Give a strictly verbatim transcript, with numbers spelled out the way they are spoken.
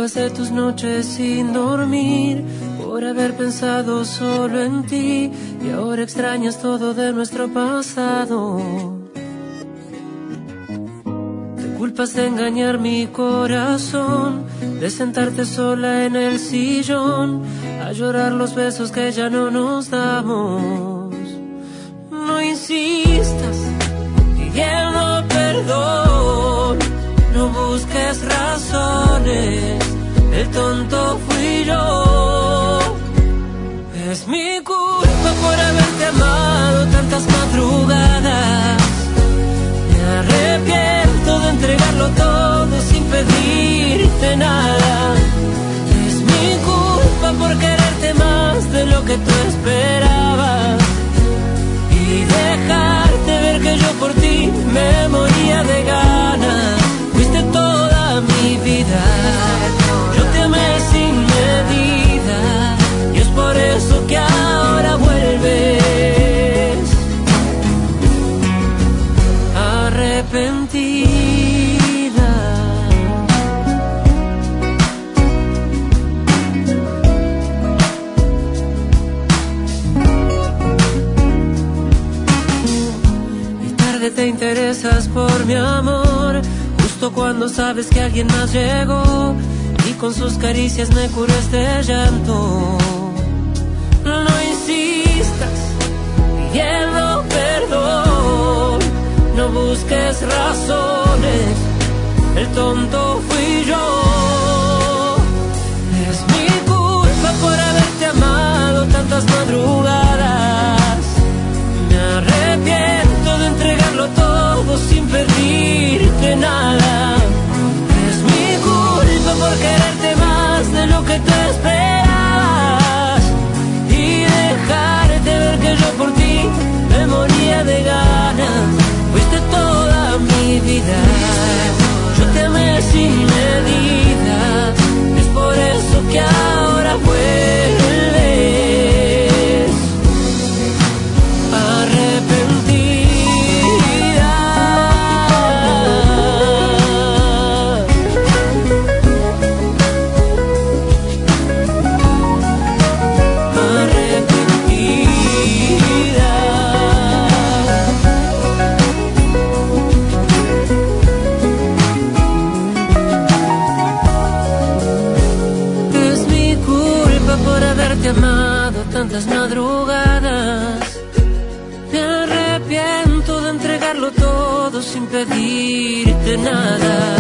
pasé tus noches sin dormir por haber pensado solo en ti, y ahora extrañas todo de nuestro pasado. Te culpas de engañar mi corazón, de sentarte sola en el sillón a llorar los besos que ya no nos damos. No insistas pidiendo perdón, no busques razones, el tonto fui yo. Es mi culpa por haberte amado tantas madrugadas. Me arrepiento de entregarlo todo sin pedirte nada. Es mi culpa por quererte más de lo que tú esperabas y dejarte ver que yo por ti me moría de ganas. Fuiste toda mi vida, yo te amé sin medida, y es por eso que ahora vuelves arrepentida. Y tarde te interesas por mi amor, justo cuando sabes que alguien más llegó y con sus caricias me curó este llanto. No insistas pidiendo perdón, no busques razones, el tonto fui yo. Es mi culpa por haberte amado tantas madrugadas. Me arrepiento de entregarlo todo sin pedirte nada. Es mi culpa por quererte más de lo que tú esperabas y dejarte ver que yo por ti me moría de ganas. Fuiste toda mi vida, yo te amé sin medida, es por eso que ahora vuelves arrepentida. Amado tantas madrugadas, me arrepiento de entregarlo todo sin pedirte nada.